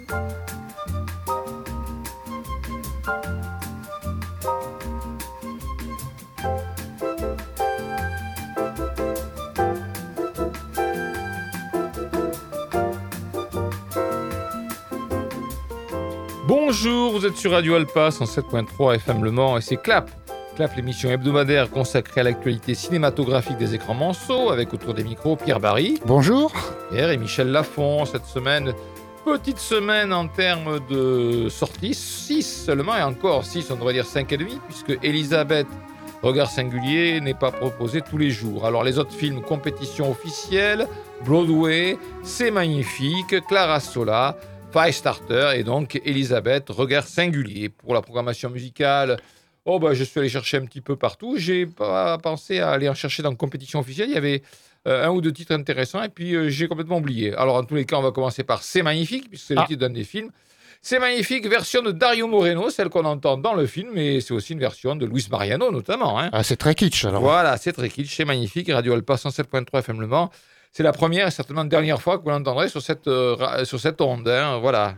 Bonjour, vous êtes sur Radio Alpa 107.3 FM Le Mans et c'est Clap. Clap, l'émission hebdomadaire consacrée à l'actualité cinématographique des écrans manceaux avec autour des micros Pierre Barry. Bonjour. Pierre et Michel Lafont. Cette semaine, petite semaine en termes de sorties, 6 seulement et encore 6, on devrait dire 5,5 puisque Elisabeth, Regard singulier, n'est pas proposé tous les jours. Alors les autres films, compétition officielle, Broadway, C'est magnifique, Clara Sola, Firestarter et donc Elisabeth, Regard singulier. Pour la programmation musicale, je suis allé chercher un petit peu partout. J'ai pas pensé à aller en chercher dans la compétition officielle. Il y avait un ou deux titres intéressants et puis j'ai complètement oublié. Alors en tous les cas, on va commencer par C'est magnifique, puisque c'est le titre d'un des films. C'est magnifique, version de Dario Moreno, celle qu'on entend dans le film, mais c'est aussi une version de Luis Mariano notamment. Hein. Ah, c'est très kitsch alors. Voilà, c'est très kitsch, c'est magnifique. Radio Alpa 107.3 FM Le Mans. C'est la première et certainement la dernière fois que vous l'entendrez sur cette onde. Hein, voilà.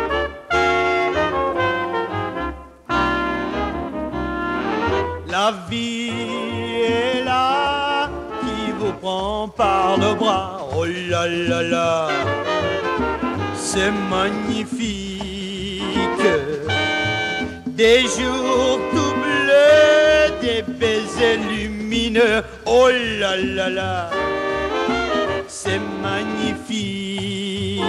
La vie est là qui vous prend par le bras. Oh là là là, c'est magnifique. Des jours tout bleus, des baisers lumineux. Oh là là là, c'est magnifique.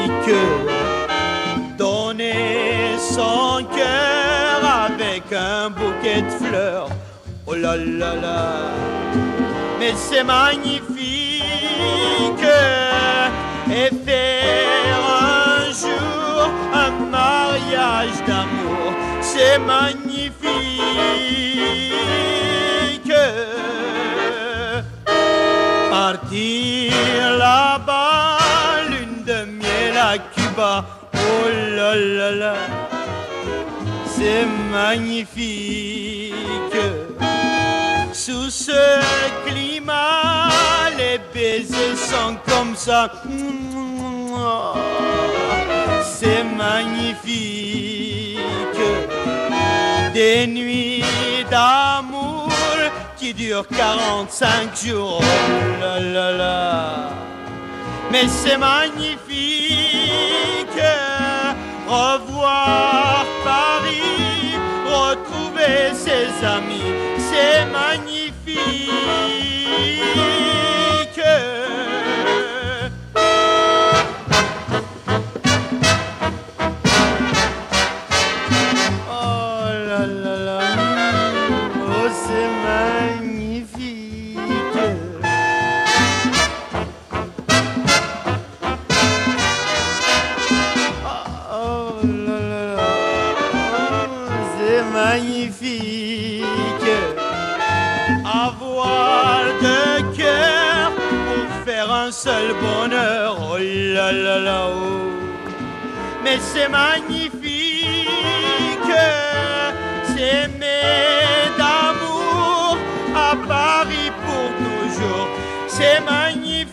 Donner son cœur avec un bouquet de fleurs. Oh là là là, mais c'est magnifique. Et faire un jour un mariage d'amour, c'est magnifique. Partir là-bas, lune de miel à Cuba, oh là là là, c'est magnifique. Sous ce climat, les baisers sont comme ça, c'est magnifique. Des nuits d'amour qui durent 45 jours, oh là là là, mais c'est magnifique. Revoir Paris, retrouver ses amis, c'est magnifique. Oh là là là, oh c'est magnifique. Oh là là là, oh, c'est magnifique. Avoir de cœur pour faire un seul bonheur, oh là là là, oh. Mais c'est magnifique, s'aimer d'amour à Paris pour toujours, c'est magnifique.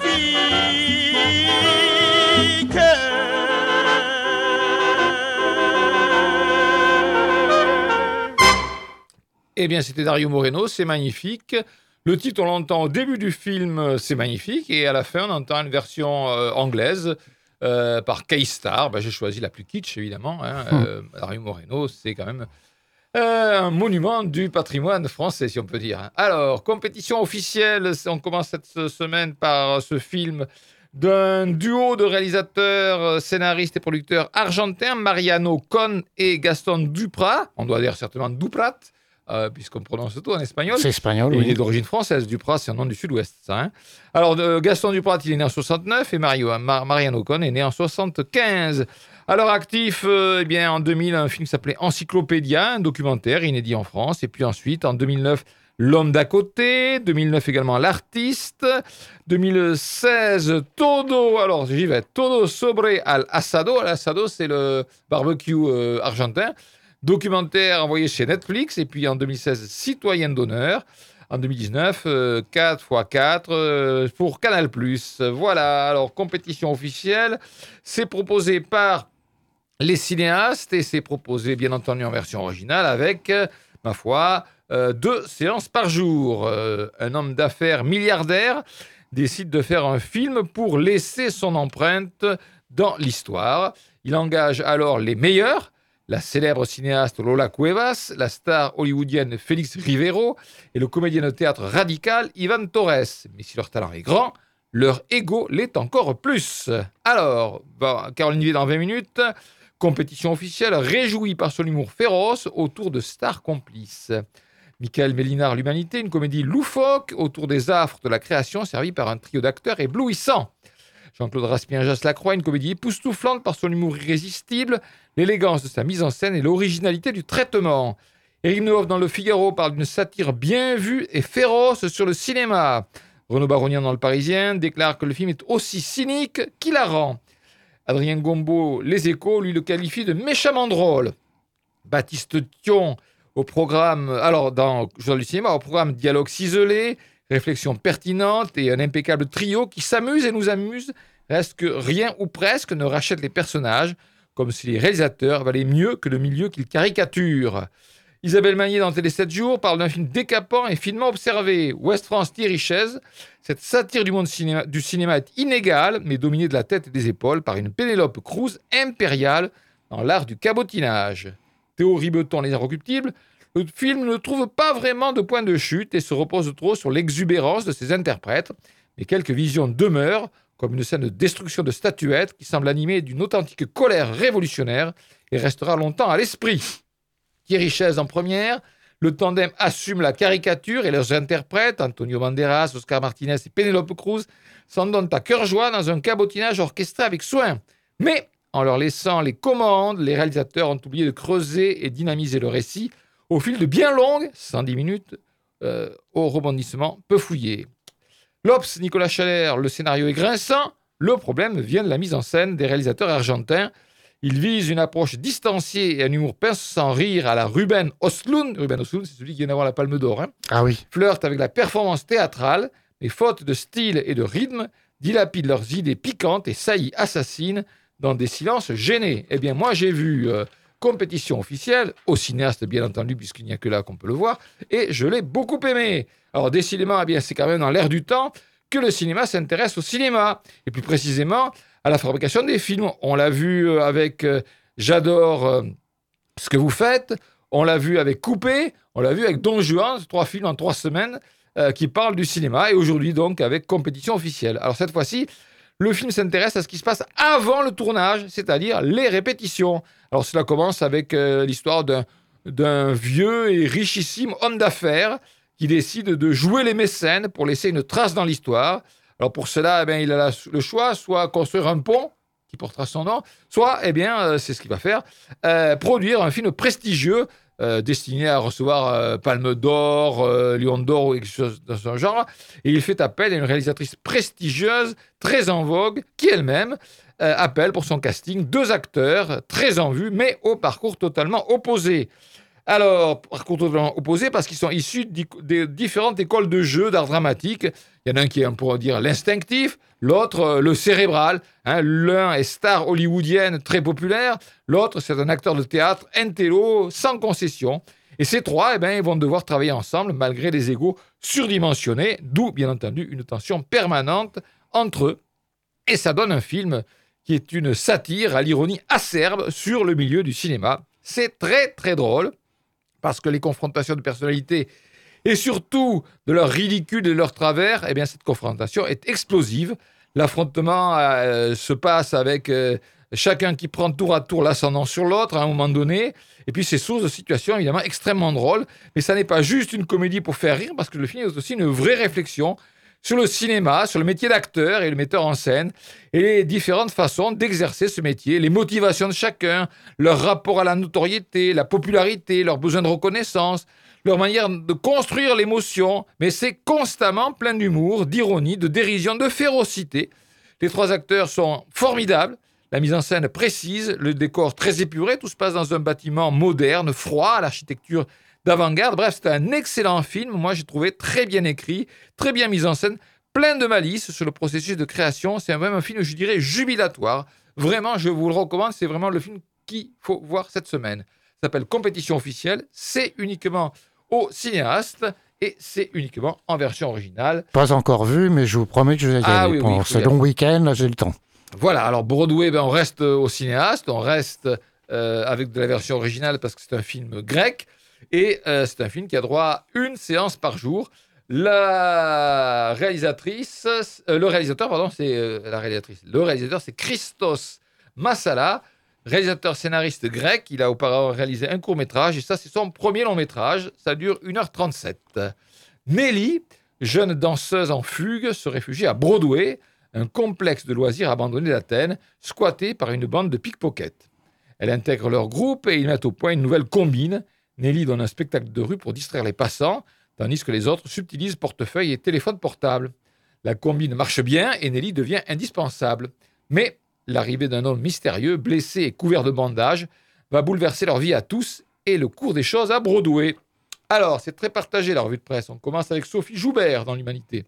Eh bien, c'était Dario Moreno, c'est magnifique. Le titre, on l'entend au début du film, c'est magnifique. Et à la fin, on entend une version anglaise par K-Star. J'ai choisi la plus kitsch, évidemment. Hein. Dario Moreno, c'est quand même un monument du patrimoine français, si on peut dire. Alors, compétition officielle, on commence cette semaine par ce film d'un duo de réalisateurs, scénaristes et producteurs argentins, Mariano Con et Gaston Duprat. On doit dire certainement Duprat. Puisqu'on prononce tout en espagnol. C'est espagnol, oui. Il est d'origine française. Duprat, c'est un nom du sud-ouest, ça. Hein. Alors, Gaston Duprat, il est né en 69 et Mariano Con est né en 75. Alors, actif, en 2000, un film qui s'appelait Encyclopédia, un documentaire inédit en France. Et puis ensuite, en 2009, L'homme d'à côté. 2009 également, L'artiste. 2016, Todo. Alors, j'y vais. Todo sobre al asado. L'asado, c'est le barbecue argentin. Documentaire envoyé chez Netflix, et puis en 2016, Citoyenne d'honneur. En 2019, 4x4 pour Canal+. Voilà, alors compétition officielle, c'est proposé par les cinéastes et c'est proposé bien entendu en version originale avec, ma foi, 2 séances par jour. Un homme d'affaires milliardaire décide de faire un film pour laisser son empreinte dans l'histoire. Il engage alors les meilleurs, la célèbre cinéaste Lola Cuevas, la star hollywoodienne Félix Rivero et le comédien de théâtre radical Ivan Torres. Mais si leur talent est grand, leur ego l'est encore plus. Alors, Caroline Vier dans 20 minutes, compétition officielle réjouie par son humour féroce autour de stars complices. Michael Mélinard, L'Humanité, une comédie loufoque autour des affres de la création servie par un trio d'acteurs éblouissants. Jean-Claude Raspien-Jass Lacroix, une comédie époustouflante par son humour irrésistible, l'élégance de sa mise en scène et l'originalité du traitement. Éric Nehoff dans Le Figaro parle d'une satire bien vue et féroce sur le cinéma. Renaud Baronian dans Le Parisien déclare que le film est aussi cynique qu'hilarant. Adrien Gombeau, Les Échos, lui le qualifie de méchamment drôle. Baptiste Thion, au programme, dans Journal du cinéma, au programme dialogue ciselé, réflexion pertinente et un impeccable trio qui s'amuse et nous amuse, reste que rien ou presque ne rachète les personnages, comme si les réalisateurs valaient mieux que le milieu qu'ils caricaturent. Isabelle Magnier dans Télé 7 jours parle d'un film décapant et finement observé. Ouest France Thierry Chaise, cette satire du monde du cinéma est inégale, mais dominée de la tête et des épaules par une Pénélope Cruz impériale dans l'art du cabotinage. Théo Ribeton, Les Inrecuptibles, le film ne trouve pas vraiment de point de chute et se repose trop sur l'exubérance de ses interprètes, mais quelques visions demeurent, comme une scène de destruction de statuettes qui semble animée d'une authentique colère révolutionnaire et restera longtemps à l'esprit. Thierry Chaise en première, le tandem assume la caricature et leurs interprètes, Antonio Banderas, Oscar Martinez et Pénélope Cruz, s'en donnent à cœur joie dans un cabotinage orchestré avec soin. Mais, en leur laissant les commandes, les réalisateurs ont oublié de creuser et dynamiser le récit au fil de bien longues, 110 minutes, au rebondissement peu fouillé. L'Obs, Nicolas Chaler, le scénario est grinçant, le problème vient de la mise en scène des réalisateurs argentins. Ils visent une approche distanciée et un humour pince sans rire à la Ruben Östlund. Ruben Östlund, c'est celui qui vient d'avoir la Palme d'Or. Ah oui. Flirtent avec la performance théâtrale, mais faute de style et de rythme, dilapident leurs idées piquantes et saillies assassines dans des silences gênés. Eh bien, moi, j'ai vu compétition officielle, au cinéaste, bien entendu, puisqu'il n'y a que là qu'on peut le voir, et je l'ai beaucoup aimé. Alors, décidément, eh bien, c'est quand même dans l'air du temps que le cinéma s'intéresse au cinéma, et plus précisément à la fabrication des films. On l'a vu avec J'adore ce que vous faites, on l'a vu avec Coupé, on l'a vu avec Don Juan, 3 films en 3 semaines qui parlent du cinéma, et aujourd'hui donc avec compétition officielle. Alors cette fois-ci, le film s'intéresse à ce qui se passe avant le tournage, c'est-à-dire les répétitions. Alors cela commence avec l'histoire d'un vieux et richissime homme d'affaires qui décide de jouer les mécènes pour laisser une trace dans l'histoire. Alors pour cela, il a le choix, soit construire un pont qui portera son nom, soit, c'est ce qu'il va faire, produire un film prestigieux destiné à recevoir Palme d'Or, Lion d'Or ou quelque chose dans ce genre. Et il fait appel à une réalisatrice prestigieuse, très en vogue, qui elle-même appelle pour son casting 2 acteurs très en vue, mais au parcours totalement opposé. Alors, parcours totalement opposé parce qu'ils sont issus des différentes écoles de jeu, d'art dramatique. Il y en a un qui est, on pourrait dire, l'instinctif, l'autre, le cérébral. L'un est star hollywoodienne très populaire, l'autre, c'est un acteur de théâtre intello, sans concession. Et ces 3, ils vont devoir travailler ensemble malgré des égos surdimensionnés, d'où, bien entendu, une tension permanente entre eux. Et ça donne un film qui est une satire à l'ironie acerbe sur le milieu du cinéma. C'est très, très drôle, parce que les confrontations de personnalités et surtout de leur ridicule et de leur travers, cette confrontation est explosive. L'affrontement se passe avec chacun qui prend tour à tour l'ascendant sur l'autre à un moment donné. Et puis c'est source de situations évidemment extrêmement drôles. Mais ça n'est pas juste une comédie pour faire rire, parce que le film est aussi une vraie réflexion sur le cinéma, sur le métier d'acteur et le metteur en scène, et les différentes façons d'exercer ce métier, les motivations de chacun, leur rapport à la notoriété, la popularité, leur besoin de reconnaissance, leur manière de construire l'émotion, mais c'est constamment plein d'humour, d'ironie, de dérision, de férocité. Les 3 acteurs sont formidables, la mise en scène précise, le décor très épuré, tout se passe dans un bâtiment moderne, froid, à l'architecture d'avant-garde. Bref, c'est un excellent film. Moi, j'ai trouvé très bien écrit, très bien mis en scène, plein de malice sur le processus de création. C'est même un film, je dirais, jubilatoire. Vraiment, je vous le recommande. C'est vraiment le film qu'il faut voir cette semaine. Ça s'appelle Compétition officielle, c'est uniquement au cinéaste et c'est uniquement en version originale. Pas encore vu, mais je vous promets que je vais y aller. Pendant ce long week-end, là, j'ai le temps. Voilà, alors Broadway, on reste au cinéaste, on reste avec de la version originale parce que c'est un film grec et c'est un film qui a droit à une séance par jour. Le réalisateur, c'est Christos Massala, réalisateur scénariste grec. Il a auparavant réalisé un court-métrage et ça, c'est son premier long-métrage. Ça dure 1h37. Nelly, jeune danseuse en fugue, se réfugie à Broadway, un complexe de loisirs abandonné d'Athènes, squatté par une bande de pickpockets. Elle intègre leur groupe et ils mettent au point une nouvelle combine. Nelly donne un spectacle de rue pour distraire les passants, tandis que les autres subtilisent portefeuille et téléphone portable. La combine marche bien et Nelly devient indispensable. Mais l'arrivée d'un homme mystérieux, blessé et couvert de bandages, va bouleverser leur vie à tous et le cours des choses à Broadway. Alors, c'est très partagé la revue de presse. On commence avec Sophie Joubert dans l'Humanité.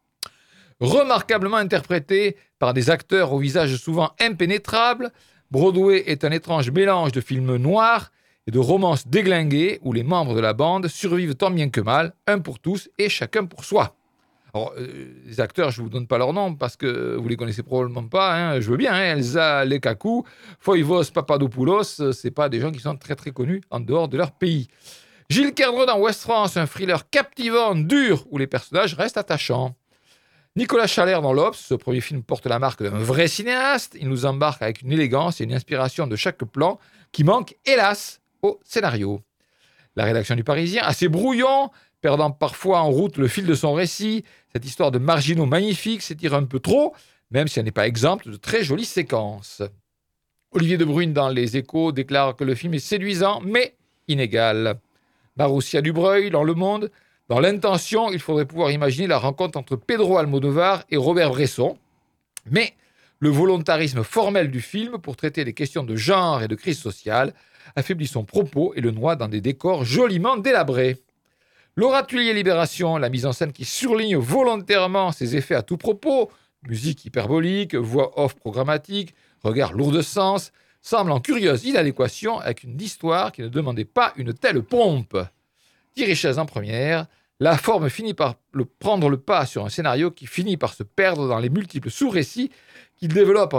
Remarquablement interprétée par des acteurs au visage souvent impénétrables, Broadway est un étrange mélange de films noirs et de romances déglinguées où les membres de la bande survivent tant bien que mal, un pour tous et chacun pour soi. Alors, les acteurs, je ne vous donne pas leur nom parce que vous ne les connaissez probablement pas. Hein. Je veux bien, Elsa Lekakou, Foivos Papadopoulos, ce n'est pas des gens qui sont très très connus en dehors de leur pays. Gilles Kerdre dans Ouest France, un thriller captivant, dur, où les personnages restent attachants. Nicolas Chalère dans l'Obs, ce premier film porte la marque d'un vrai cinéaste. Il nous embarque avec une élégance et une inspiration de chaque plan qui manque, hélas, au scénario. La rédaction du Parisien, assez brouillon, perdant parfois en route le fil de son récit. Cette histoire de marginaux magnifiques s'étire un peu trop, même si elle n'est pas exempte de très jolies séquences. Olivier de Bruyne dans Les Échos déclare que le film est séduisant, mais inégal. Marussia Dubreuil dans Le Monde, dans l'intention, il faudrait pouvoir imaginer la rencontre entre Pedro Almodóvar et Robert Bresson, mais le volontarisme formel du film pour traiter des questions de genre et de crise sociale affaiblit son propos et le noie dans des décors joliment délabrés. Laura Tullier-Libération, la mise en scène qui surligne volontairement ses effets à tout propos, musique hyperbolique, voix off programmatique, regard lourd de sens, semble en curieuse inadéquation avec une histoire qui ne demandait pas une telle pompe. Thierry Chaz en première, la forme finit par prendre le pas sur un scénario qui finit par se perdre dans les multiples sous-récits qu'il développe en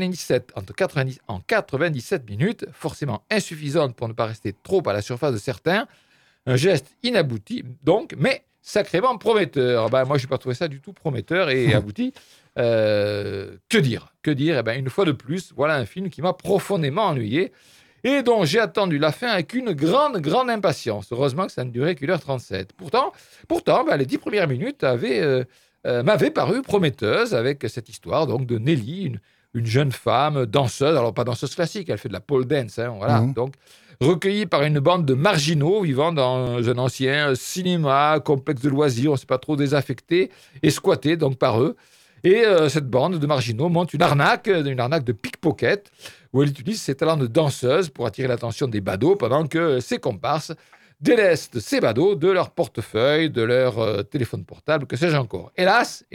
97 minutes, forcément insuffisante pour ne pas rester trop à la surface de certains. Un geste inabouti, donc, mais sacrément prometteur. Moi, je n'ai pas trouvé ça du tout prometteur et abouti. Que dire une fois de plus, voilà un film qui m'a profondément ennuyé et dont j'ai attendu la fin avec une grande impatience. Heureusement que ça ne durait qu'1h37. Pourtant, les 10 premières minutes m'avaient paru prometteuses avec cette histoire donc, de Nelly, une jeune femme danseuse, alors pas danseuse classique, elle fait de la pole dance, donc recueillie par une bande de marginaux vivant dans un ancien cinéma, complexe de loisirs, on ne sait pas trop désaffecté, et squatté donc par eux. Et cette bande de marginaux monte une arnaque de pickpocket, où elle utilise ses talents de danseuse pour attirer l'attention des badauds, pendant que ses comparses délestent ces badauds de leur portefeuille, de leur téléphone portable, que sais-je encore. Hélas,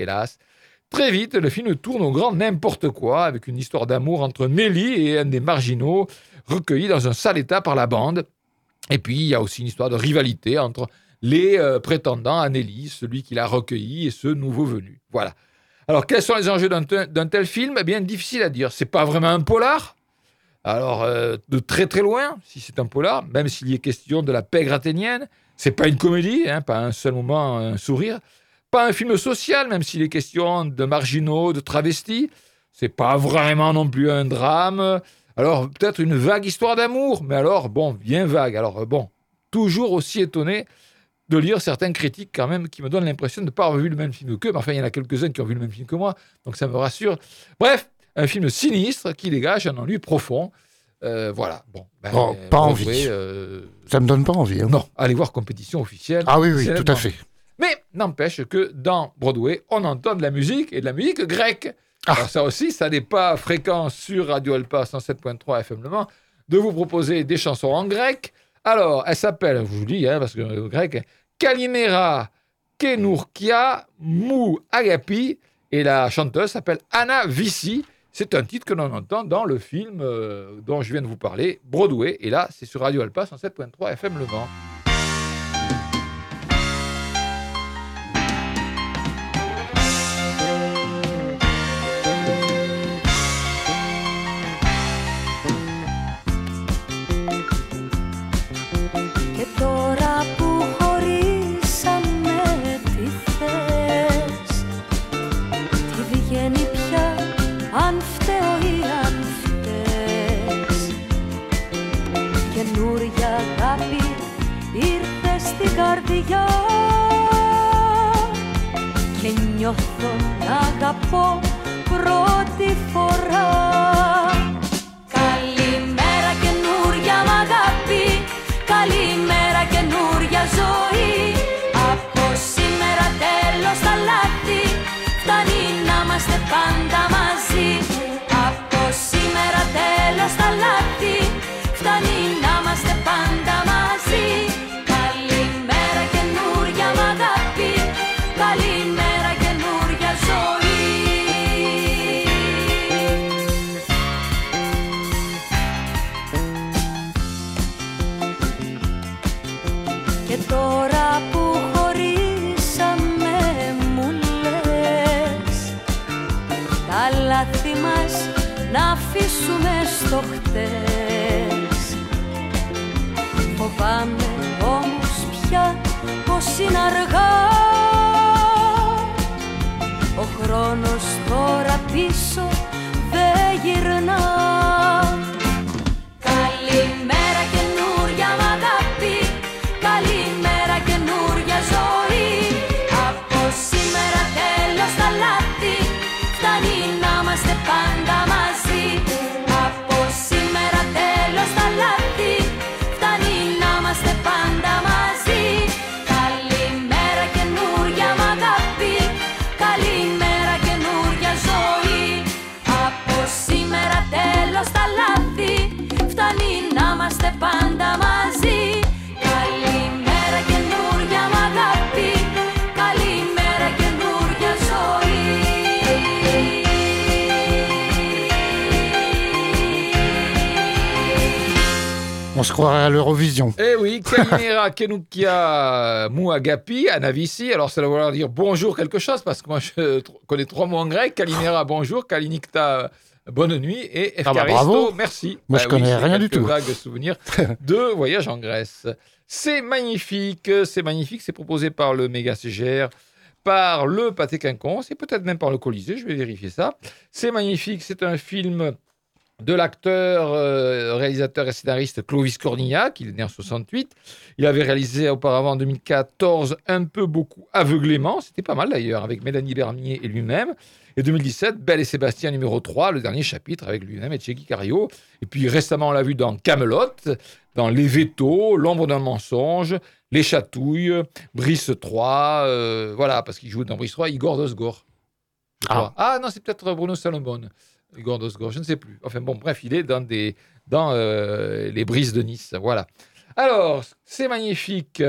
très vite, le film tourne au grand n'importe quoi, avec une histoire d'amour entre Nelly et un des marginaux, recueillis dans un sale état par la bande. Et puis, il y a aussi une histoire de rivalité entre les prétendants à Nelly, celui qui l'a recueilli et ce nouveau venu. Voilà. Alors, quels sont les enjeux d'un tel film ? Eh bien, difficile à dire. C'est pas vraiment un polar. Alors, de très très loin, si c'est un polar, même s'il y est question de la pègre athénienne, c'est pas une comédie, pas un seul moment un sourire. Pas un film social, même s'il est question de marginaux, de travestis. C'est pas vraiment non plus un drame. Alors, peut-être une vague histoire d'amour, mais alors, bien vague. Alors, toujours aussi étonné de lire certaines critiques quand même qui me donnent l'impression de ne pas avoir vu le même film qu'eux. Mais enfin, il y en a quelques-uns qui ont vu le même film que moi, donc ça me rassure. Bref, un film sinistre qui dégage un ennui profond. Voilà. Pas envie. Ça me donne pas envie. Non, allez voir Compétition officielle. Ah oui, tout à fait. Mais n'empêche que dans Broadway, on entend de la musique et de la musique grecque. Alors ça aussi, ça n'est pas fréquent sur Radio Alpa 107.3 FM Le Mans de vous proposer des chansons en grec. Alors, elle s'appelle, je vous dis, parce que le grec, Kalimera Kenourkia Mou Agapi, et la chanteuse s'appelle Anna Vissi. C'est un titre que l'on entend dans le film dont je viens de vous parler, Broadway. Et là, c'est sur Radio Alpa 107.3 FM Le Mans. Καρδιά και νιώθω να αγαπώ πρώτη φορά. Καλημέρα καινούρια μ' αγάπη, καλημέρα καινούρια ζωή. Από σήμερα τέλος τα λάθη, φτάνει να είμαστε πάντα μαζί. Από σήμερα τέλος τα λάθη, φτάνει να είμαστε πάντα μαζί. Καλημέρα καινούρια ζωή. Και τώρα που χωρίσαμε μου λες τα λάθη μας να αφήσουμε στο χτες. Φοβάμαι όμως πια πως είναι αργά. Ο χρόνος τώρα πίσω δεν γυρνά. Καλημέρα καινούρια μ' αγάπη, καλημέρα καινούρια ζωή. Από σήμερα τέλος τα λάθη, φτάνει να είμαστε πάντα μαζί. Από σήμερα τέλος τα λάθη, φτάνει να είμαστε πάντα μαζί. Καλημέρα καινούρια μ' αγάπη, καλημέρα καινούρια ζωή. Από σήμερα τέλος τα λάθη, φτάνει να είμαστε πάντα μαζί. Καλημέρα καινούρια μ' αγάπη, καλημέρα καινούρια ζωή. On se croirait à l'Eurovision. Eh oui, Kalimera, Kenoukia, Mouagapi, Anavissi. Alors, ça doit vouloir dire bonjour quelque chose, parce que moi, je connais 3 mots en grec. Kalimera, bonjour. Kalinikta, bonne nuit. Et Efkaristo, merci. Moi, je connais rien du tout. Vague souvenir de voyage en Grèce. C'est magnifique, c'est proposé par le Méga CGR, par le Pâté Quinconce et peut-être même par le Colisée, je vais vérifier ça. C'est magnifique, c'est un film de l'acteur, réalisateur et scénariste Clovis Cornillac, il est né en 68. Il avait réalisé auparavant en 2014 Un peu beaucoup aveuglément, c'était pas mal d'ailleurs, avec Mélanie Bernier et lui-même. Et 2017, Belle et Sébastien numéro 3, le dernier chapitre avec lui-même et Tchéky Cario. Et puis récemment, on l'a vu dans Kaamelott, dans Les Vétos, L'ombre d'un mensonge, Les Chatouilles, Brice 3, voilà, parce qu'il joue dans Brice 3, Igor Dosgor. Ah non, c'est peut-être Bruno Salomon. Igor Dosgor, je ne sais plus. Enfin bon, bref, il est dans les Brises de Nice. Voilà. Alors, c'est magnifique.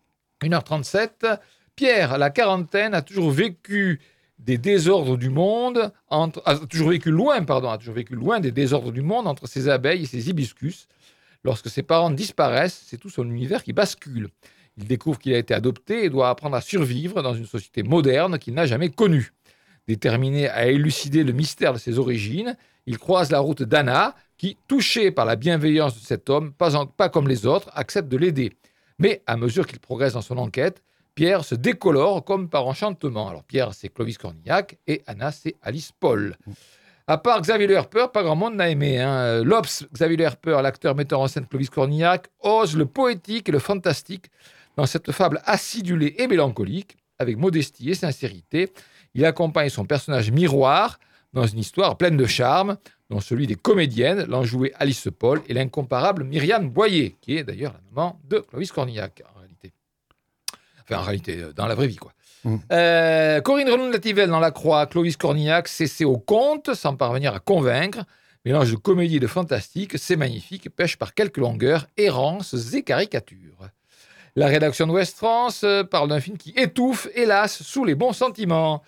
1h37. Pierre, à la quarantaine, a toujours vécu des désordres du monde, a toujours vécu loin des désordres du monde entre ses abeilles et ses hibiscus. Lorsque ses parents disparaissent, c'est tout son univers qui bascule. Il découvre qu'il a été adopté et doit apprendre à survivre dans une société moderne qu'il n'a jamais connue. Déterminé à élucider le mystère de ses origines, il croise la route d'Anna, qui, touchée par la bienveillance de cet homme, pas comme les autres, accepte de l'aider. Mais à mesure qu'il progresse dans son enquête, Pierre se décolore comme par enchantement. Alors Pierre, c'est Clovis Cornillac et Anna, c'est Alice Paul. À part Xavier Le Herper, pas grand monde n'a aimé. L'Obs, Xavier Le Herper, l'acteur metteur en scène Clovis Cornillac, ose le poétique et le fantastique dans cette fable acidulée et mélancolique, avec modestie et sincérité. Il accompagne son personnage miroir dans une histoire pleine de charme, dont celui des comédiennes, l'enjouée Alice Paul et l'incomparable Myriam Boyer, qui est d'ailleurs la maman de Clovis Cornillac, en réalité. Enfin, en réalité, dans la vraie vie, quoi. Corinne Renaud-Nativelle dans La Croix, Clovis Cornillac, cessé au conte, sans parvenir à convaincre. Mélange de comédie et de fantastique, c'est magnifique, pêche par quelques longueurs, errances et caricatures. La rédaction d'Ouest France parle d'un film qui étouffe, hélas, sous les bons sentiments.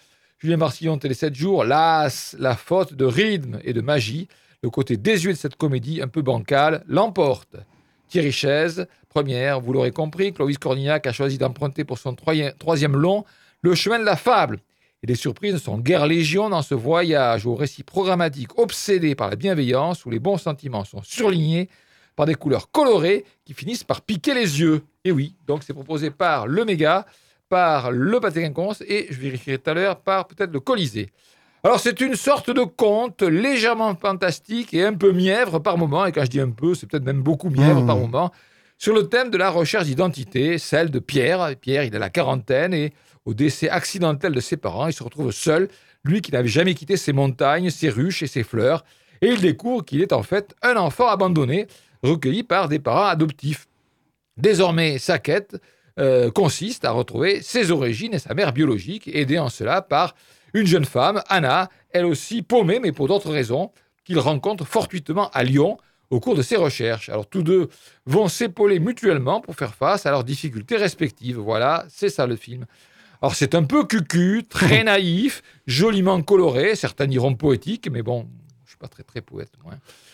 Julien Marsillon, Télé 7 jours, la faute de rythme et de magie, le côté désuet de cette comédie un peu bancale, l'emporte. Thierry Chaise, première, vous l'aurez compris, Clovis Cornillac a choisi d'emprunter pour son troisième long le chemin de la fable. Et les surprises ne sont guère légion dans ce voyage au récit programmatique obsédé par la bienveillance où les bons sentiments sont surlignés par des couleurs colorées qui finissent par piquer les yeux. Et oui, donc c'est proposé par le Méga, par le Pâté Quinconce et, je vérifierai tout à l'heure, par peut-être le Colisée. Alors c'est une sorte de conte légèrement fantastique et un peu mièvre par moment, et quand je dis un peu, c'est peut-être même beaucoup mièvre par moment, sur le thème de la recherche d'identité, celle de Pierre. Pierre, il a la quarantaine et au décès accidentel de ses parents, il se retrouve seul, lui qui n'avait jamais quitté ses montagnes, ses ruches et ses fleurs, et il découvre qu'il est en fait un enfant abandonné, recueilli par des parents adoptifs. Désormais, sa quête consiste à retrouver ses origines et sa mère biologique, aidée en cela par une jeune femme, Anna, elle aussi paumée, mais pour d'autres raisons, qu'il rencontre fortuitement à Lyon au cours de ses recherches. Alors tous deux vont s'épauler mutuellement pour faire face à leurs difficultés respectives. Voilà, c'est ça le film. Alors c'est un peu cucu, très naïf, joliment coloré, certains diront poétique, mais bon, je suis pas très poète, moi.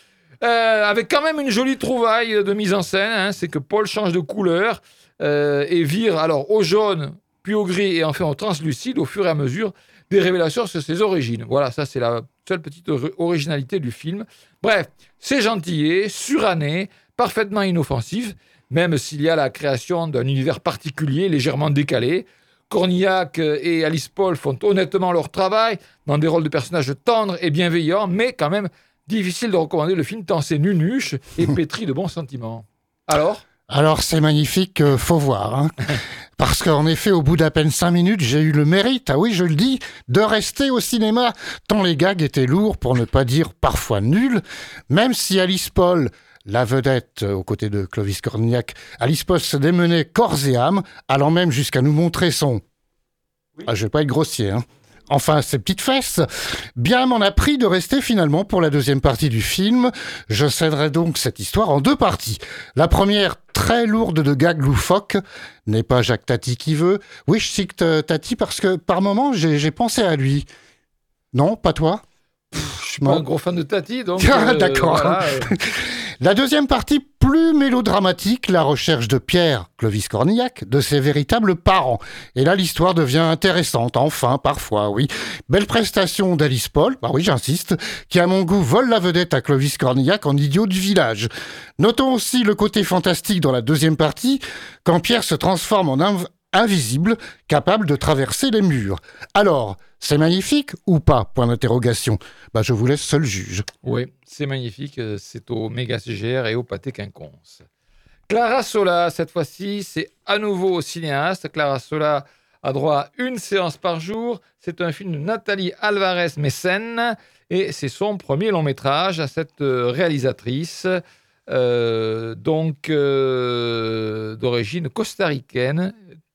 Avec quand même une jolie trouvaille de mise en scène, c'est que Paul change de couleur et vire alors au jaune, puis au gris et enfin au translucide au fur et à mesure des révélations sur ses origines. Voilà, ça c'est la seule petite originalité du film. Bref, c'est gentillet, suranné, parfaitement inoffensif, même s'il y a la création d'un univers particulier, légèrement décalé. Cornillac et Alice Paul font honnêtement leur travail dans des rôles de personnages tendres et bienveillants, mais quand même difficile de recommander le film tant c'est nunuche et pétri de bons sentiments. Alors, c'est magnifique, faut voir. Hein. Parce qu'en effet, au bout d'à peine 5 minutes, j'ai eu le mérite, ah oui, je le dis, de rester au cinéma, tant les gags étaient lourds, pour ne pas dire parfois nuls, même si Alice Paul, la vedette aux côtés de Clovis Cornillac, Alice Paul se démenait corps et âme, allant même jusqu'à nous montrer son... Oui. Ah, je vais pas être grossier, hein. Enfin, ses petites fesses. Bien m'en a pris de rester finalement pour la deuxième partie du film. Je céderai donc cette histoire en 2 parties. La première, très lourde de gags loufoques, n'est pas Jacques Tati qui veut. Oui, je cite Tati parce que par moments, j'ai pensé à lui. Non, pas toi ? Je suis pas un gros fan de Tati, donc... D'accord. Voilà, La deuxième partie, plus mélodramatique, la recherche de Pierre, Clovis Cornillac, de ses véritables parents. Et là, l'histoire devient intéressante, enfin, parfois, oui. Belle prestation d'Alice Paul, bah oui, j'insiste, qui à mon goût vole la vedette à Clovis Cornillac en idiot du village. Notons aussi le côté fantastique dans la deuxième partie, quand Pierre se transforme en invisible, capable de traverser les murs. Alors, c'est magnifique ou pas ? Point d'interrogation. Bah, je vous laisse seul juge. Oui, c'est magnifique. C'est au Méga CGR et au Pâté Quinconce. Clara Sola, cette fois-ci, c'est à nouveau au cinéaste. Clara Sola a droit à 1 séance par jour. C'est un film de Nathalie Alvarez-Messen et c'est son premier long métrage à cette réalisatrice, d'origine costaricaine.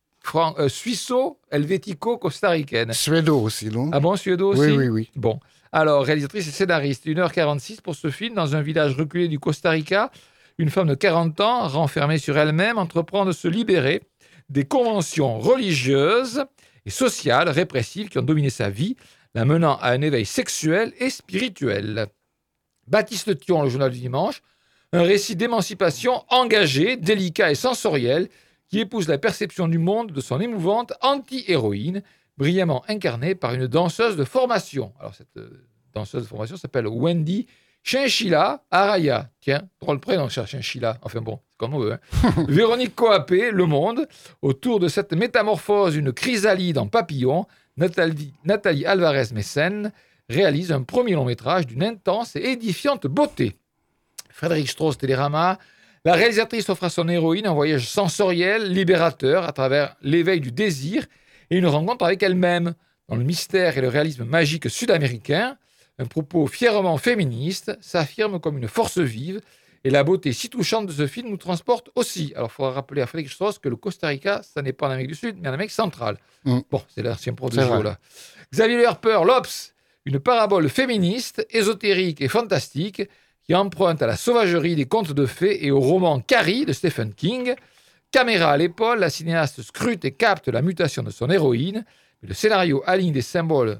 Suisso-helvético-costaricaine. Suédo aussi, non ? Ah bon, suédo aussi ? Oui. Bon, alors, réalisatrice et scénariste, 1h46 pour ce film, dans un village reculé du Costa Rica, une femme de 40 ans, renfermée sur elle-même, entreprend de se libérer des conventions religieuses et sociales répressives qui ont dominé sa vie, la menant à un éveil sexuel et spirituel. Baptiste Thion, le journal du dimanche, un récit d'émancipation engagé, délicat et sensoriel, qui épouse la perception du monde de son émouvante anti-héroïne, brillamment incarnée par une danseuse de formation. Alors, cette danseuse de formation s'appelle Wendy Chinchilla Araya. Tiens, drôle prénom, cher Chinchilla. Enfin bon, c'est comme on veut. Hein. Véronique Coapé, Le Monde. Autour de cette métamorphose, une chrysalide en papillon, Nathalie Alvarez-Messen réalise un premier long-métrage d'une intense et édifiante beauté. Frédéric Strauss, Télérama. La réalisatrice offre à son héroïne un voyage sensoriel, libérateur, à travers l'éveil du désir et une rencontre avec elle-même. Dans le mystère et le réalisme magique sud-américain, un propos fièrement féministe s'affirme comme une force vive et la beauté si touchante de ce film nous transporte aussi. Alors, il faudra rappeler à Frédéric Strauss que le Costa Rica, ça n'est pas en Amérique du Sud, mais en Amérique centrale. Bon, c'est l'ancien pro de jeu, là. Xavier Harper, L'Obs, une parabole féministe, ésotérique et fantastique qui emprunte à la sauvagerie des contes de fées et au roman Carrie de Stephen King. Caméra à l'épaule, la cinéaste scrute et capte la mutation de son héroïne, mais le scénario aligne des symboles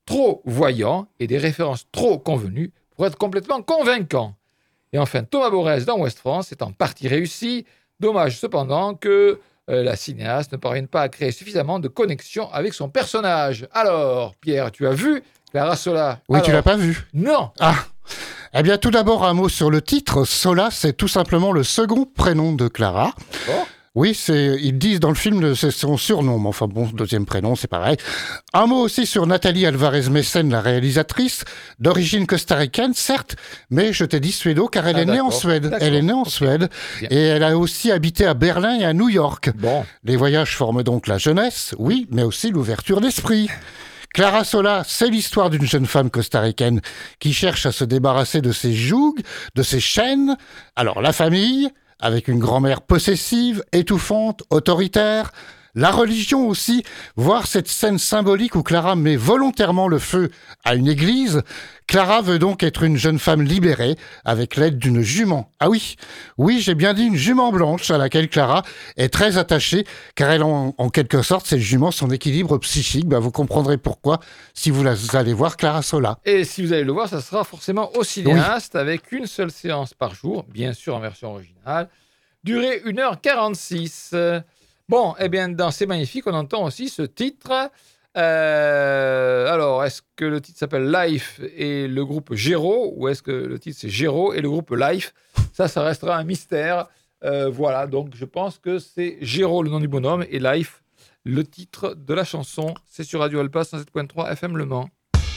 trop voyants et des références trop convenues pour être complètement convaincants. Et enfin, Thomas Borès dans Ouest France est en partie réussi. Dommage cependant que la cinéaste ne parvienne pas à créer suffisamment de connexion avec son personnage. Alors, Pierre, tu as vu Clara Sola? Oui, tu l'as pas vu? Non. Ah. Eh bien, tout d'abord, un mot sur le titre. Sola, c'est tout simplement le second prénom de Clara. D'accord. Oui, ils disent dans le film, c'est son surnom, mais enfin bon, deuxième prénom, c'est pareil. Un mot aussi sur Nathalie Alvarez-Messen, la réalisatrice, d'origine costaricaine, certes, mais je t'ai dit suédo car elle est née en Suède. D'accord. Elle est née en Suède et elle a aussi habité à Berlin et à New York. Bon. Les voyages forment donc la jeunesse, oui, mais aussi l'ouverture d'esprit. Clara Sola, c'est l'histoire d'une jeune femme costaricaine qui cherche à se débarrasser de ses jougs, de ses chaînes. Alors, la famille, avec une grand-mère possessive, étouffante, autoritaire. La religion aussi, voir cette scène symbolique où Clara met volontairement le feu à une église. Clara veut donc être une jeune femme libérée avec l'aide d'une jument. Ah oui, j'ai bien dit une jument blanche à laquelle Clara est très attachée car elle en quelque sorte, cette jument, son équilibre psychique. Vous comprendrez pourquoi si vous allez voir Clara Sola. Et si vous allez le voir, ça sera forcément au cinéaste avec une seule séance par jour, bien sûr en version originale, durée 1h46. Bon, eh bien, dans C'est magnifique, on entend aussi ce titre. Alors, est-ce que le titre s'appelle Life et le groupe Géraud, ou est-ce que le titre c'est Géraud et le groupe Life? Ça restera un mystère. Voilà, donc je pense que c'est Géraud, le nom du bonhomme, et Life, le titre de la chanson. C'est sur Radio Alpa 107.3 FM Le Mans.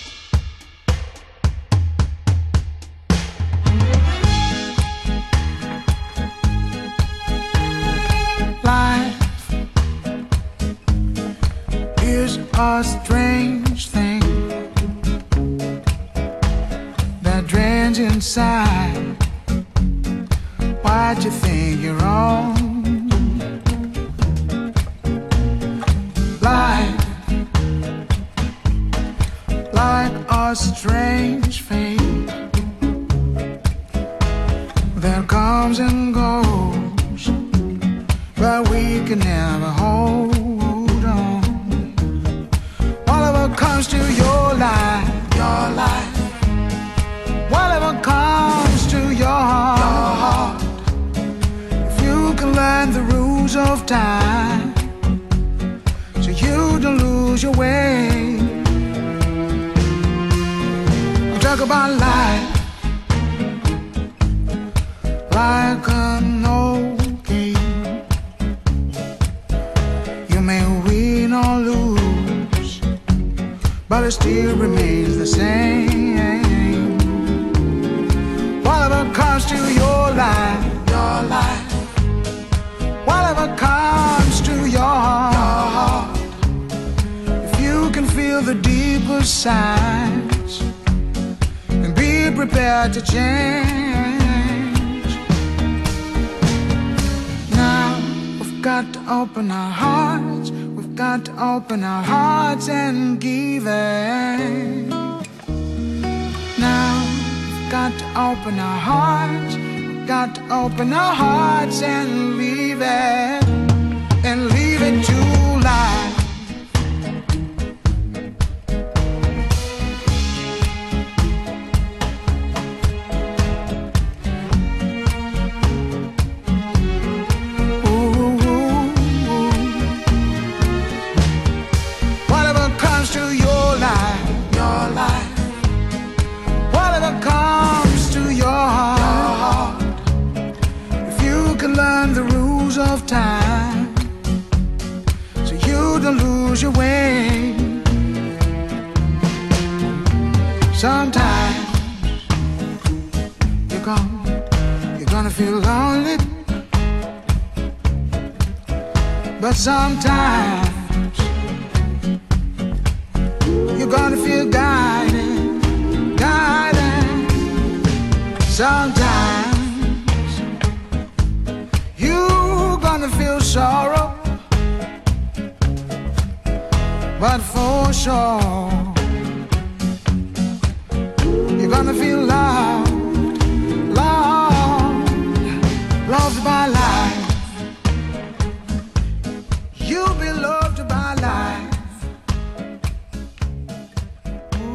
A strange thing that drains inside. Why'd you think you're wrong? Like a strange fate that comes and goes, but we can never hold. Comes to your life, whatever comes to your heart, if you can learn the rules of time, so you don't lose your way. We talk about life like an old game. You may win or lose, but it still remains the same. Whatever comes to your life, whatever comes to your heart, if you can feel the deeper signs and be prepared to change. Now we've got to open our hearts. Got to open our hearts and give it. Now we've got to open our hearts. We've got to open our hearts and leave it to life. Of time, so you don't lose your way. Sometimes you're gonna feel lonely, but sometimes you're gonna feel guided. Sometimes gonna feel sorrow, but for sure you're gonna feel loved by life. You'll be loved by life.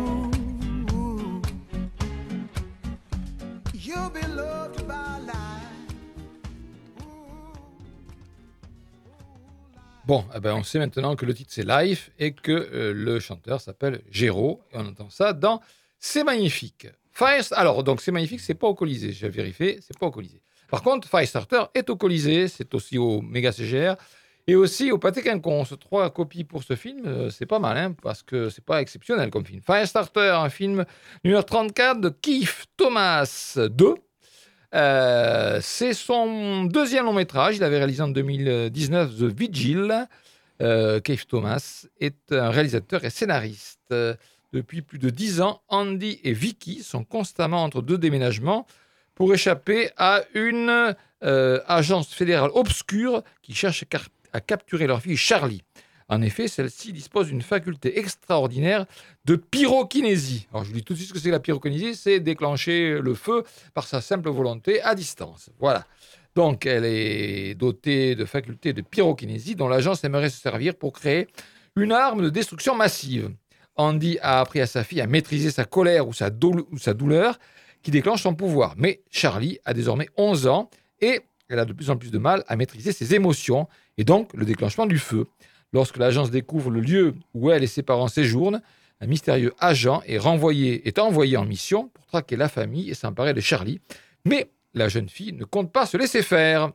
Bon, on sait maintenant que le titre c'est Life et que le chanteur s'appelle Géraud. Et on entend ça dans C'est magnifique. Alors, donc C'est magnifique, c'est pas au Colisée. J'ai vérifié, c'est pas au Colisée. Par contre, Firestarter est au Colisée, c'est aussi au Méga CGR et aussi au Pâté Quinconce. 3 copies pour ce film, c'est pas mal, hein, parce que c'est pas exceptionnel comme film. Firestarter, un film d'1h34 de Keith Thomas 2. C'est son deuxième long métrage. Il avait réalisé en 2019 The Vigil. Keith Thomas est un réalisateur et scénariste. Depuis plus de 10 ans, Andy et Vicky sont constamment entre 2 déménagements pour échapper à une agence fédérale obscure qui cherche à capturer leur fille Charlie. En effet, celle-ci dispose d'une faculté extraordinaire de pyrokinésie. Alors, je vous dis tout de suite ce que c'est la pyrokinésie, c'est déclencher le feu par sa simple volonté à distance. Voilà. Donc, elle est dotée de facultés de pyrokinésie dont l'agence aimerait se servir pour créer une arme de destruction massive. Andy a appris à sa fille à maîtriser sa colère ou sa douleur qui déclenche son pouvoir. Mais Charlie a désormais 11 ans et elle a de plus en plus de mal à maîtriser ses émotions et donc le déclenchement du feu. Lorsque l'agence découvre le lieu où elle et ses parents séjournent, un mystérieux agent est envoyé en mission pour traquer la famille et s'emparer de Charlie. Mais la jeune fille ne compte pas se laisser faire.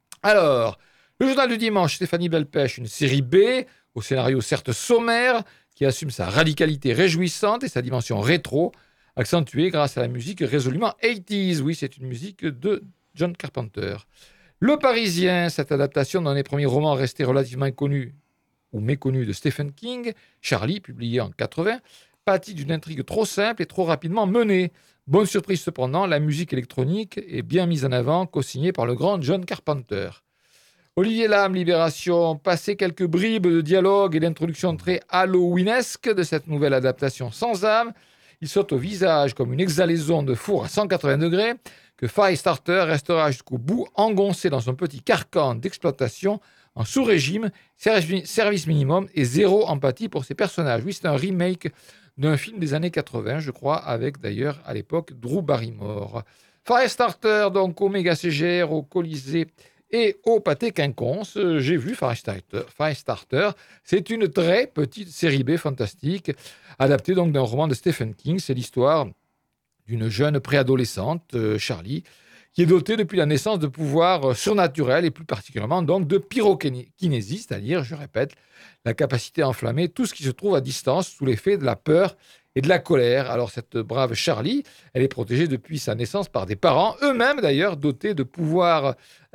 Alors, le journal du dimanche, Stéphanie Belpech, une série B, au scénario certes sommaire, qui assume sa radicalité réjouissante et sa dimension rétro, accentuée grâce à la musique résolument 80s. Oui, c'est une musique de John Carpenter. Le Parisien, cette adaptation d'un des premiers romans restés relativement inconnus ou méconnu de Stephen King, Charlie, publié en 80, pâtit d'une intrigue trop simple et trop rapidement menée. Bonne surprise cependant, la musique électronique est bien mise en avant, co-signée par le grand John Carpenter. Olivier Lam, Libération, passé quelques bribes de dialogue et d'introduction très halloweenesque de cette nouvelle adaptation sans âme, il saute au visage comme une exhalaison de four à 180 degrés que Firestarter restera jusqu'au bout engoncé dans son petit carcan d'exploitation en sous-régime, service minimum et zéro empathie pour ses personnages. Oui, c'est un remake d'un film des années 80, je crois, avec d'ailleurs à l'époque Drew Barrymore. Firestarter, donc au Méga CGR, au Colisée et au Pâté Quinconce. J'ai vu Firestarter. C'est une très petite série B fantastique, adaptée donc d'un roman de Stephen King. C'est l'histoire d'une jeune préadolescente, Charlie, qui est dotée depuis la naissance de pouvoirs surnaturels et plus particulièrement donc de pyrokinésie, c'est-à-dire, je répète, la capacité à enflammer tout ce qui se trouve à distance sous l'effet de la peur et de la colère. Alors cette brave Charlie, elle est protégée depuis sa naissance par des parents, eux-mêmes d'ailleurs dotés de pouvoirs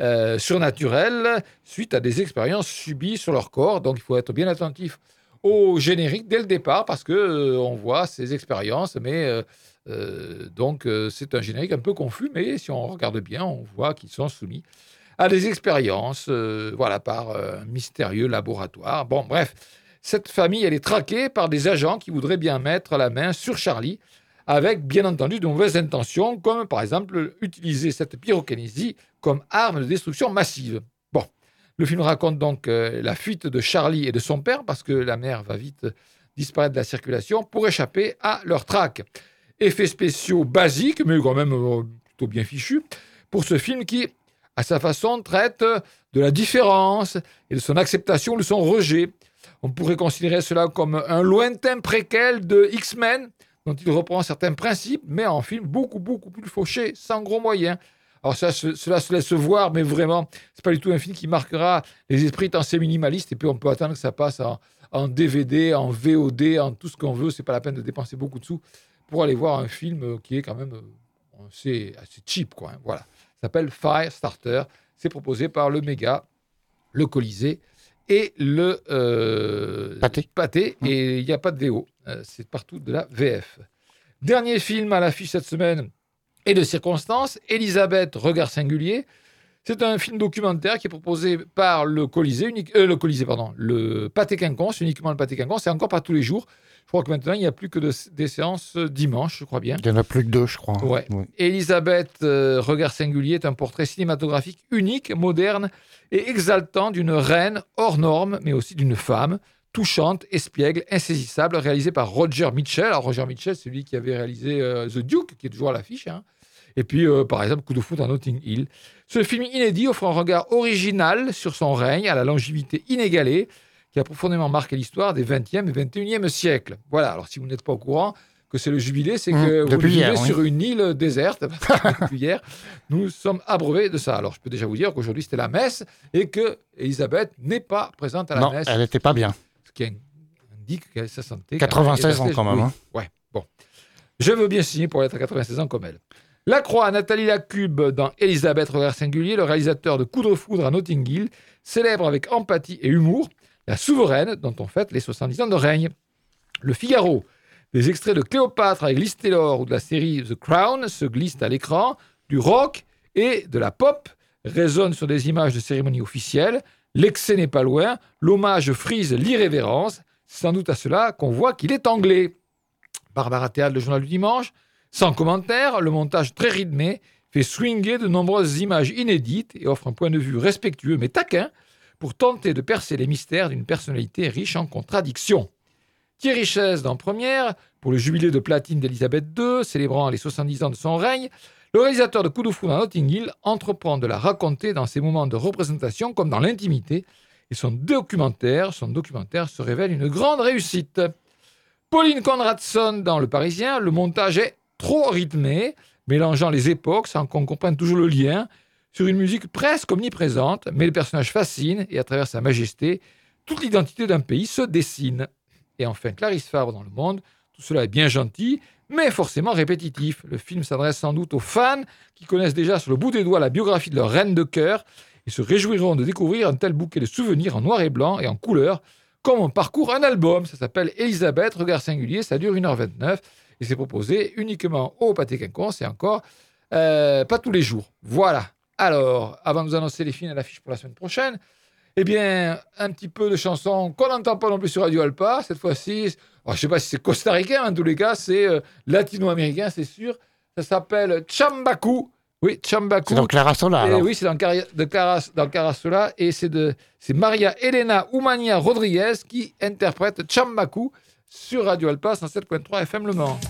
surnaturels suite à des expériences subies sur leur corps. Donc il faut être bien attentif au générique dès le départ parce que on voit ces expériences, mais donc c'est un générique un peu confus, mais si on regarde bien, on voit qu'ils sont soumis à des expériences par un mystérieux laboratoire. Bon, bref, cette famille, elle est traquée par des agents qui voudraient bien mettre la main sur Charlie, avec bien entendu de mauvaises intentions, comme par exemple utiliser cette pyrokinésie comme arme de destruction massive. Bon, le film raconte donc la fuite de Charlie et de son père, parce que la mère va vite disparaître de la circulation pour échapper à leur traque. Effets spéciaux basiques, mais quand même plutôt bien fichus, pour ce film qui, à sa façon, traite de la différence et de son acceptation ou de son rejet. On pourrait considérer cela comme un lointain préquel de X-Men, dont il reprend certains principes, mais en film beaucoup plus fauché, sans gros moyens. Alors cela se laisse voir, mais vraiment, c'est pas du tout un film qui marquera les esprits tant c'est minimaliste, et puis on peut attendre que ça passe en DVD, en VOD, en tout ce qu'on veut. C'est pas la peine de dépenser beaucoup de sous pour aller voir un film qui est quand même assez cheap, quoi. Hein. Voilà. Ça s'appelle Firestarter. C'est proposé par le Méga, le Colisée et le Pâté. Et il n'y a pas de VO. C'est partout de la VF. Dernier film à l'affiche cette semaine et de circonstances, Elisabeth, Regard singulier. C'est un film documentaire qui est proposé par le Pâté Quinconce, uniquement le Pâté Quinconce, et encore pas tous les jours. Je crois que maintenant, il n'y a plus que des séances dimanche, je crois bien. Il n'y en a plus que 2, je crois. Ouais. Oui. Elisabeth, Regard singulier, est un portrait cinématographique unique, moderne et exaltant d'une reine hors norme, mais aussi d'une femme, touchante, espiègle, insaisissable, réalisé par Roger Mitchell. Alors, Roger Mitchell, c'est lui qui avait réalisé The Duke, qui est toujours à l'affiche, hein, Et puis, par exemple, Coup de foudre à Notting Hill. Ce film inédit offre un regard original sur son règne à la longévité inégalée qui a profondément marqué l'histoire des 20e et 21e siècles. Voilà, alors si vous n'êtes pas au courant que c'est le jubilé, c'est que vous vivez sur une île déserte. Depuis hier, nous sommes abreuvés de ça. Alors, je peux déjà vous dire qu'aujourd'hui, c'était la messe et que Elisabeth n'est pas présente à la messe. Non, elle n'était pas bien. Ce qui indique qu'elle sa santé. 96 ans quand même. Oui. Hein. Ouais, bon. Je veux bien signer pour être à 96 ans comme elle. La croix à Nathalie Lacube dans Elisabeth, regard singulier, le réalisateur de Coup de foudre à Notting Hill, célèbre avec empathie et humour la souveraine dont on fête les 70 ans de règne. Le Figaro, des extraits de Cléopâtre avec Liz Taylor ou de la série The Crown se glissent à l'écran, du rock et de la pop résonnent sur des images de cérémonies officielles, l'excès n'est pas loin, l'hommage frise l'irrévérence, c'est sans doute à cela qu'on voit qu'il est anglais. Barbara Théâtre, le journal du dimanche, sans commentaire, le montage très rythmé fait swinger de nombreuses images inédites et offre un point de vue respectueux mais taquin pour tenter de percer les mystères d'une personnalité riche en contradictions. Thierry Chaise dans Première, pour le jubilé de platine d'Élisabeth II, célébrant les 70 ans de son règne, le réalisateur de Coup de foudre à Notting Hill entreprend de la raconter dans ses moments de représentation comme dans l'intimité, et son documentaire se révèle une grande réussite. Pauline Conradson dans Le Parisien, le montage est trop rythmé, mélangeant les époques sans qu'on comprenne toujours le lien, sur une musique presque omniprésente, mais le personnage fascine et à travers sa majesté, toute l'identité d'un pays se dessine. Et enfin, Clarisse Fabre dans Le Monde, tout cela est bien gentil, mais forcément répétitif. Le film s'adresse sans doute aux fans qui connaissent déjà sur le bout des doigts la biographie de leur reine de cœur et se réjouiront de découvrir un tel bouquet de souvenirs en noir et blanc et en couleur, comme on parcourt un album. Ça s'appelle Elisabeth, regard singulier, ça dure 1h29 et c'est proposé uniquement au Pâté Quinconce et encore pas tous les jours. Voilà. Alors, avant de vous annoncer les films à l'affiche pour la semaine prochaine, eh bien, un petit peu de chansons qu'on n'entend pas non plus sur Radio Alpa. Cette fois-ci, je ne sais pas si c'est costaricain, mais en tous les cas, c'est latino-américain, c'est sûr. Ça s'appelle Chambacu. Oui, Chambacu. C'est dans Clara Sola, alors. Oui, c'est dans Clara Sola. Et c'est Maria Elena Umania Rodriguez qui interprète Chambacu sur Radio Alpa 107.3 FM Le Mans.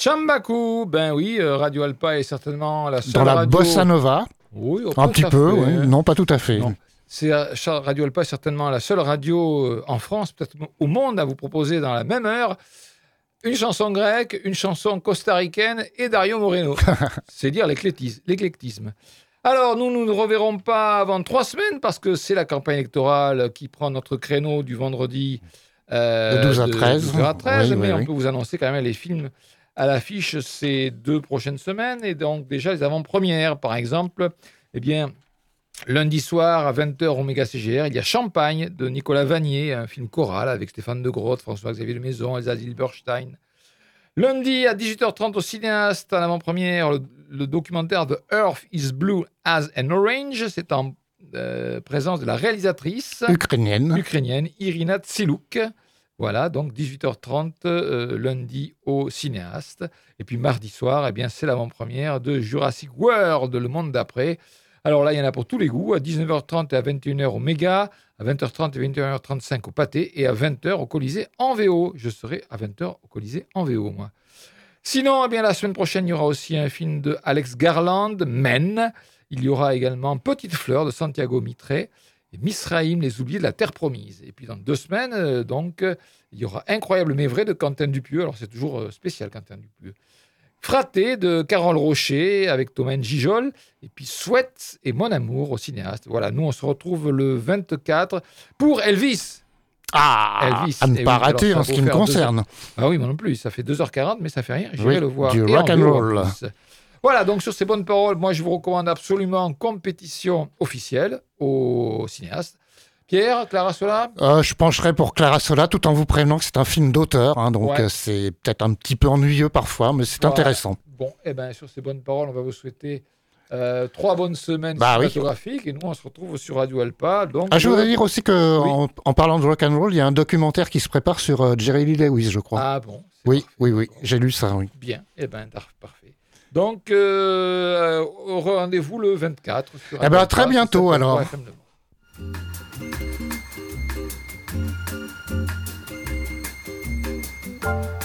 Chambaku, ben oui, Radio Alpa est certainement la seule Dans la radio... bossa nova, Oui, un petit peu, fait. oui. Non, pas tout à fait. Non. Radio Alpa est certainement la seule radio en France, peut-être au monde, à vous proposer dans la même heure une chanson grecque, une chanson costaricaine et Dario Moreno. C'est dire l'éclectisme. Alors, nous ne reverrons pas avant 3 semaines parce que c'est la campagne électorale qui prend notre créneau du vendredi de 12 à 13. 12 à 13, Oui, mais oui, on peut vous annoncer quand même les films à l'affiche ces 2 prochaines semaines et donc déjà les avant-premières. Par exemple, eh bien, lundi soir à 20h au Méga CGR, il y a Champagne de Nicolas Vanier, un film choral avec Stéphane de Groot, François-Xavier de Maison, Elsa Zilberstein. Lundi à 18h30 au Cinéaste, en avant-première, le documentaire The Earth is Blue as an Orange. C'est en présence de la réalisatrice ukrainienne Irina Tsilouk. Voilà, donc 18h30 lundi au Cinéaste. Et puis mardi soir, eh bien, c'est l'avant-première de Jurassic World, le monde d'après. Alors là, il y en a pour tous les goûts, à 19h30 et à 21h au Méga, à 20h30 et 21h35 au Pâté, et à 20h au Colisée en VO. Je serai à 20h au Colisée en VO, moi. Sinon, eh bien, la semaine prochaine, il y aura aussi un film de Alex Garland, Men. Il y aura également Petite Fleur de Santiago Mitre et Misraïm, les oubliés de la Terre Promise. Et puis dans 2 semaines, il y aura Incroyable mais vrai de Quentin Dupieux. Alors c'est toujours spécial, Quentin Dupieux. Fraté de Carole Rocher avec Thomas Gijol, et puis Sweat et Mon Amour au Cinéaste. Voilà, nous on se retrouve le 24 pour Elvis. Elvis. À ne pas rater en ce qui me concerne. Ah oui, moi non plus, ça fait 2h40, mais ça fait rien, j'irai le voir. Du rock and roll. Voilà, donc sur ces bonnes paroles, moi je vous recommande absolument Compétition officielle au Cinéaste. Pierre, Clara Sola Je pencherai pour Clara Sola tout en vous prévenant que c'est un film d'auteur, hein, donc c'est peut-être un petit peu ennuyeux parfois, mais c'est intéressant. Bon, et bien sur ces bonnes paroles, on va vous souhaiter 3 bonnes semaines cinématographiques et nous on se retrouve sur Radio Alpa. Donc, je voudrais dire aussi qu'en parlant de rock and roll, il y a un documentaire qui se prépare sur Jerry Lee Lewis, je crois. Ah bon Oui, j'ai lu ça, oui. Bien, et bien parfait. Donc au rendez-vous le 24 sur Radio Alpa, très bientôt alors. Thank you.